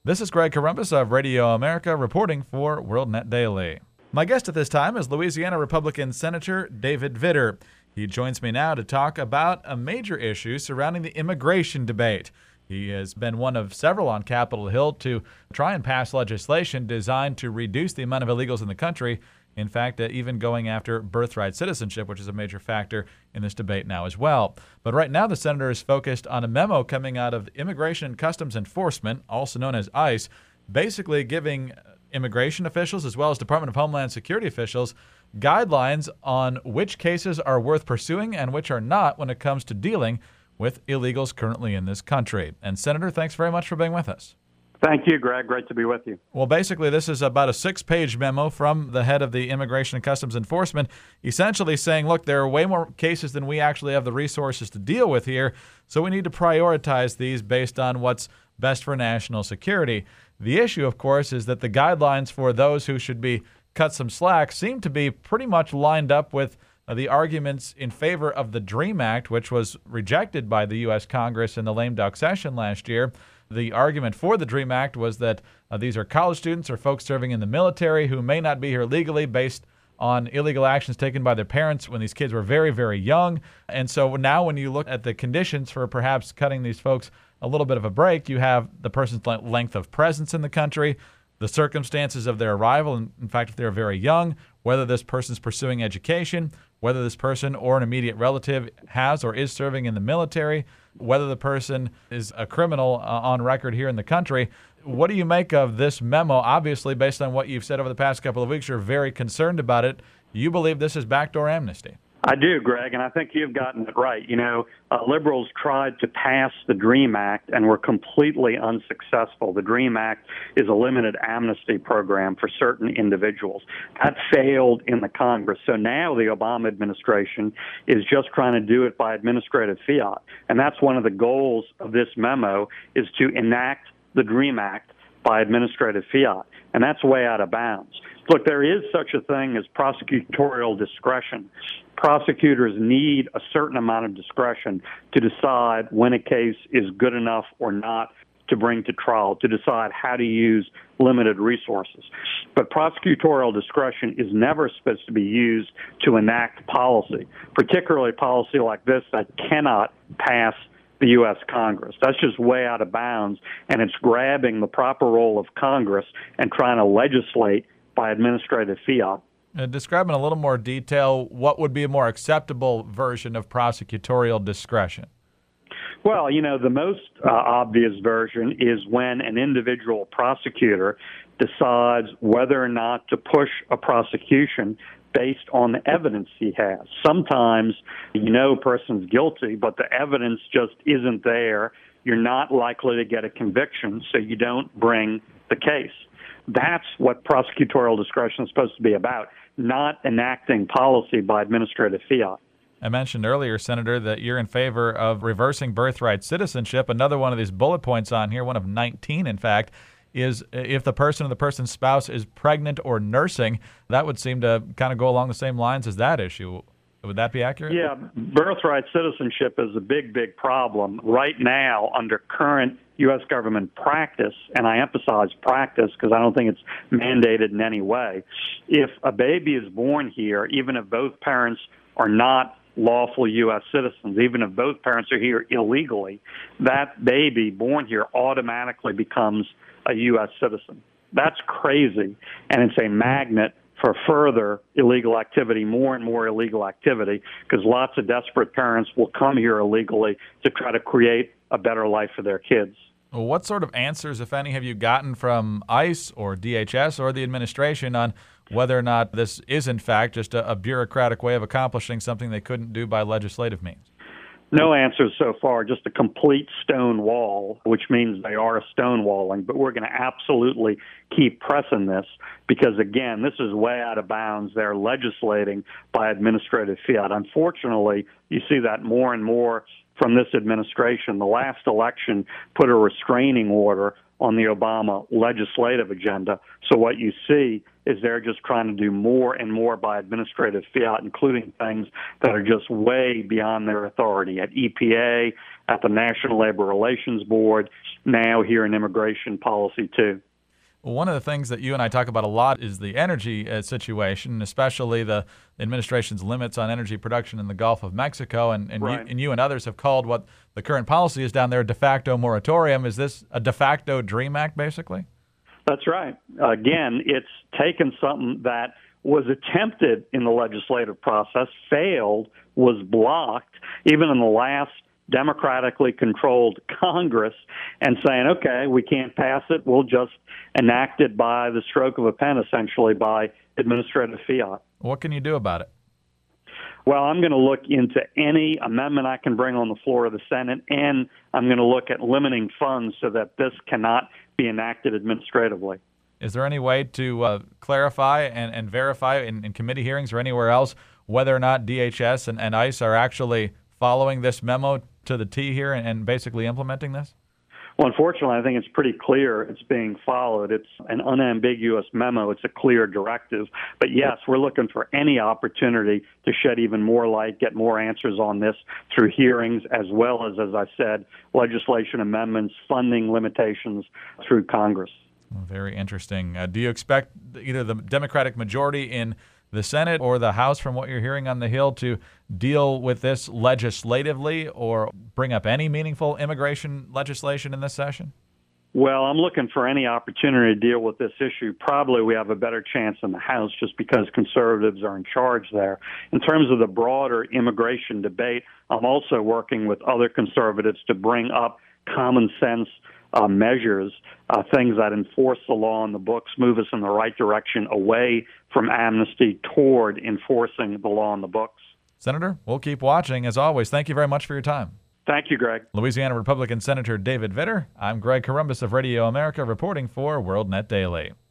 This is Greg Corombos of Radio America reporting for WorldNet Daily. My guest at this time is Louisiana Republican Senator David Vitter. He joins me now to talk about a major issue surrounding the immigration debate. He has been one of several on Capitol Hill to try and pass legislation designed to reduce the amount of illegals in the country. In fact, even going after birthright citizenship, which is a major factor in this debate now as well. But right now, the senator is focused on a memo coming out of Immigration and Customs Enforcement, also known as ICE, basically giving immigration officials as well as Department of Homeland Security officials guidelines on which cases are worth pursuing and which are not when it comes to dealing with illegals currently in this country. And Senator, thanks very much for being with us. Thank you, Greg. Great to be with you. Well, basically, this is about a 6-page memo from the head of the Immigration and Customs Enforcement, essentially saying, look, there are way more cases than we actually have the resources to deal with here, so we need to prioritize these based on what's best for national security. The issue, of course, is that the guidelines for those who should be cut some slack seem to be pretty much lined up with the arguments in favor of the DREAM Act, which was rejected by the U.S. Congress in the lame duck session last year. The argument for the DREAM Act was that these are college students or folks serving in the military who may not be here legally based on illegal actions taken by their parents when these kids were very, very young. And so now when you look at the conditions for perhaps cutting these folks a little bit of a break, you have the person's length of presence in the country, the circumstances of their arrival, and in fact, if they're very young, whether this person's pursuing education, whether this person or an immediate relative has or is serving in the military, whether the person is a criminal on record here in the country. What do you make of this memo? Obviously, based on what you've said over the past couple of weeks, you're very concerned about it. You believe this is backdoor amnesty. I do, Greg, and I think you've gotten it right. You know, liberals tried to pass the DREAM Act and were completely unsuccessful. The DREAM Act is a limited amnesty program for certain individuals. That failed in the Congress. So now the Obama administration is just trying to do it by administrative fiat. And that's one of the goals of this memo, is to enact the DREAM Act by administrative fiat. And that's way out of bounds. Look, there is such a thing as prosecutorial discretion. Prosecutors need a certain amount of discretion to decide when a case is good enough or not to bring to trial, to decide how to use limited resources. But prosecutorial discretion is never supposed to be used to enact policy, particularly policy like this that cannot pass the U.S. Congress. That's just way out of bounds, and it's grabbing the proper role of Congress and trying to legislate by administrative fiat. Describe in a little more detail what would be a more acceptable version of prosecutorial discretion. Well, you know, the most obvious version is when an individual prosecutor decides whether or not to push a prosecution based on the evidence he has. Sometimes you know a person's guilty, but the evidence just isn't there. You're not likely to get a conviction, so you don't bring the case. That's what prosecutorial discretion is supposed to be about, not enacting policy by administrative fiat. I mentioned earlier, Senator, that you're in favor of reversing birthright citizenship. Another one of these bullet points on here, one of 19, in fact, is if the person or the person's spouse is pregnant or nursing. That would seem to kind of go along the same lines as that issue. Would that be accurate? Yeah, birthright citizenship is a big, big problem. Right now, under current U.S. government practice, and I emphasize practice because I don't think it's mandated in any way, if a baby is born here, even if both parents are not lawful U.S. citizens, even if both parents are here illegally, that baby born here automatically becomes a U.S. citizen. That's crazy, and it's a magnet for further illegal activity, more and more illegal activity, because lots of desperate parents will come here illegally to try to create a better life for their kids. Well, what sort of answers, if any, have you gotten from ICE or DHS or the administration on whether or not this is, in fact, just a bureaucratic way of accomplishing something they couldn't do by legislative means? No answers so far, just a complete stone wall, which means they are stonewalling. But we're going to absolutely keep pressing this because, again, this is way out of bounds. They're legislating by administrative fiat. Unfortunately, you see that more and more from this administration. The last election put a restraining order on the Obama legislative agenda. So what you see is they're just trying to do more and more by administrative fiat, including things that are just way beyond their authority at EPA, at the National Labor Relations Board, now here in immigration policy too. One of the things that you and I talk about a lot is the energy situation, especially the administration's limits on energy production in the Gulf of Mexico. And Right. you and others have called what the current policy is down there a de facto moratorium. Is this a de facto DREAM Act, basically? That's right. Again, it's taken something that was attempted in the legislative process, failed, was blocked, even in the last democratically controlled Congress, and saying, okay, we can't pass it, we'll just enact it by the stroke of a pen, essentially, by administrative fiat. What can you do about it? Well, I'm going to look into any amendment I can bring on the floor of the Senate, and I'm going to look at limiting funds so that this cannot be enacted administratively. Is there any way to clarify and verify in committee hearings or anywhere else whether or not DHS and ICE are actually following this memo to the T here and basically implementing this? Well, unfortunately, I think it's pretty clear it's being followed. It's an unambiguous memo. It's a clear directive. But yes, we're looking for any opportunity to shed even more light, get more answers on this through hearings, as well as I said, legislation amendments, funding limitations through Congress. Very interesting. Do you expect either the Democratic majority in the Senate or the House, from what you're hearing on the Hill, to deal with this legislatively or bring up any meaningful immigration legislation in this session? Well, I'm looking for any opportunity to deal with this issue. Probably we have a better chance in the House just because conservatives are in charge there. In terms of the broader immigration debate, I'm also working with other conservatives to bring up common sense measures, things that enforce the law in the books, move us in the right direction away from amnesty toward enforcing the law in the books. Senator, we'll keep watching. As always, thank you very much for your time. Thank you, Greg. Louisiana Republican Senator David Vitter. I'm Greg Corombos of Radio America reporting for WorldNet Daily.